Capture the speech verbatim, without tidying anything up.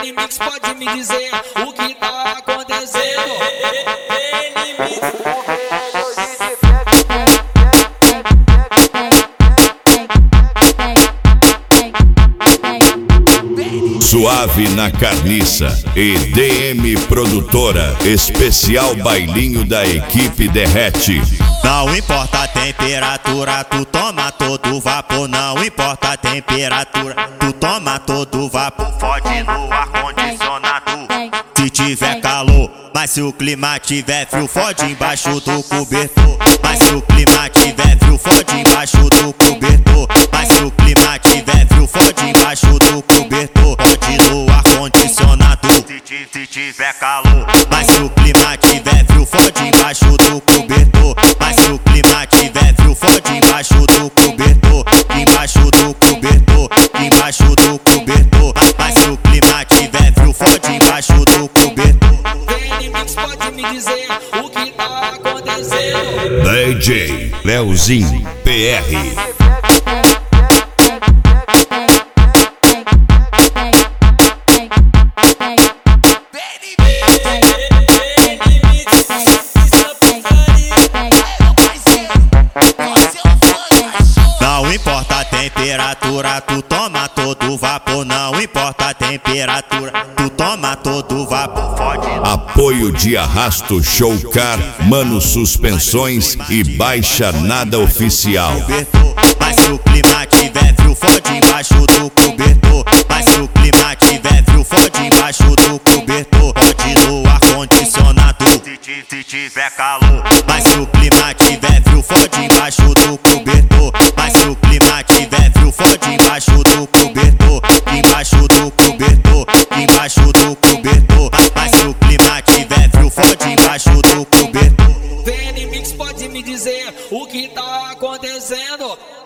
N-Mix pode me dizer o que tá acontecendo. Suave na Carniça e D M Produtora, especial bailinho da equipe Derrete. Não importa a temperatura, tu toma todo vapor. Não importa a temperatura, tu toma todo vapor. Fode no ar-condicionado se tiver calor. Mas se o clima tiver frio, fode embaixo do cobertor. Mas se o clima tiver frio, fode embaixo do cobertor. Mas se o clima tiver frio, fode embaixo do cobertor. Fode no ar-condicionado se tiver calor. Mas se o clima tiver frio, fode embaixo do cobertor. Mas se o clima tiver frio, fode embaixo do cobertor. Embaixo do cobertor, embaixo do cobertor. Mas se o clima tiver frio, fode embaixo do cobertor. N-Mix pode me dizer o que tá acontecendo. D J Leozinho P R. Não importa a temperatura, tu toma todo vapor. Não importa a temperatura, tu toma todo vapor. Fode. Apoio de Arrasto Showcar, Mano Suspensões e Baixa Nada Oficial. Mas se o clima tiver frio, fode embaixo do cobertor. Mas se o clima tiver frio, fode embaixo do cobertor. Fode no ar-condicionado se tiver calor. Mas se o clima tiver frio, fode embaixo do cobertor. Mas se o clima tiver frio, fode embaixo do cobertor. Embaixo do cobertor, embaixo do cobertor. Mas se o clima tiver frio, fode embaixo do cobertor. N-Mix pode me dizer o que tá acontecendo.